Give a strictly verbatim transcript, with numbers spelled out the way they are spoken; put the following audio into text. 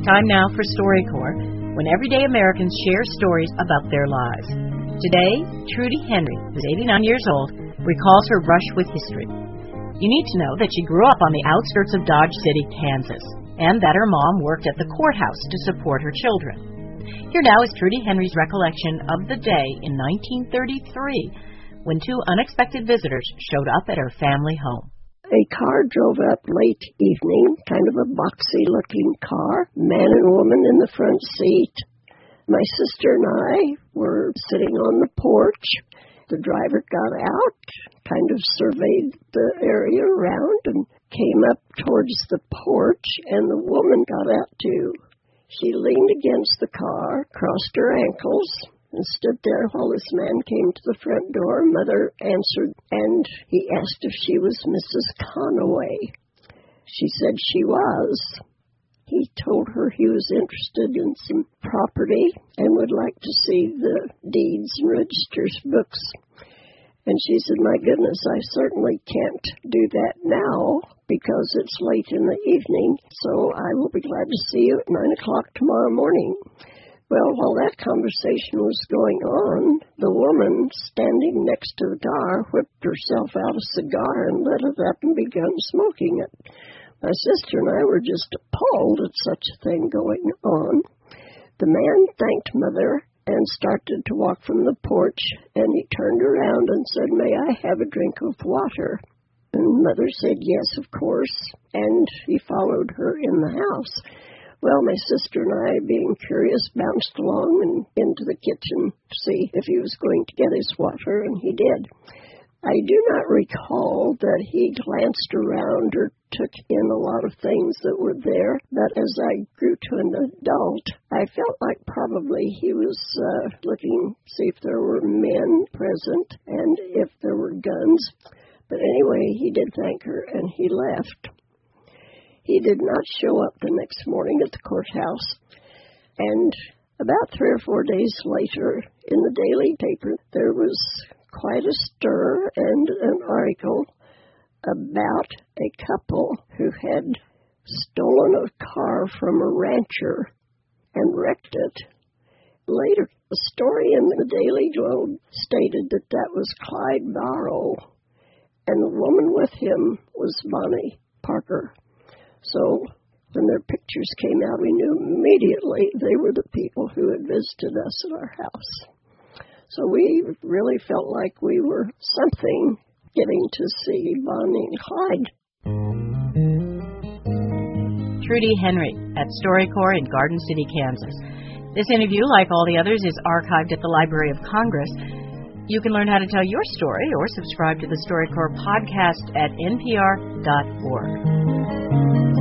Time now for StoryCorps, when everyday Americans share stories about their lives. Today, Trudy Henry, who's eighty-nine years old, recalls her brush with history. You need to know that she grew up on the outskirts of Dodge City, Kansas, and that her mom worked at the courthouse to support her children. Here now is Trudy Henry's recollection of the day in nineteen thirty-three when two unexpected visitors showed up at her family home. A car drove up late evening, kind of a boxy-looking car, man and woman in the front seat. My sister and I were sitting on the porch. The driver got out, kind of surveyed the area around, and came up towards the porch, and the woman got out too. She leaned against the car, crossed her ankles, and stood there while this man came to the front door. Mother answered, and he asked if she was Missus Conaway. She said she was. He told her he was interested in some property and would like to see the deeds and registers books. And she said, my goodness, I certainly can't do that now because it's late in the evening, so I will be glad to see you at nine o'clock tomorrow morning. Well, while that conversation was going on, the woman standing next to the car whipped herself out a cigar and lit it up and began smoking it. My sister and I were just appalled at such a thing going on. The man thanked Mother and started to walk from the porch, and he turned around and said, may I have a drink of water? And Mother said, yes, of course, and he followed her in the house. Well, my sister and I, being curious, bounced along and into the kitchen to see if he was going to get his water, and he did. I do not recall that he glanced around or took in a lot of things that were there, but as I grew to an adult, I felt like probably he was uh, looking to see if there were men present and if there were guns. But anyway, he did thank her, and he left. He did not show up the next morning at the courthouse, and about three or four days later, in the daily paper, there was quite a stir and an article about a couple who had stolen a car from a rancher and wrecked it. Later, a story in the Daily Globe stated that that was Clyde Barrow, and the woman with him was Bonnie Parker. So when their pictures came out, we knew immediately they were the people who had visited us at our house. So we really felt like we were something getting to see Bonnie and Clyde. Trudy Henry at StoryCorps in Garden City, Kansas. This interview, like all the others, is archived at the Library of Congress. You can learn how to tell your story or subscribe to the StoryCorps podcast at N P R dot org.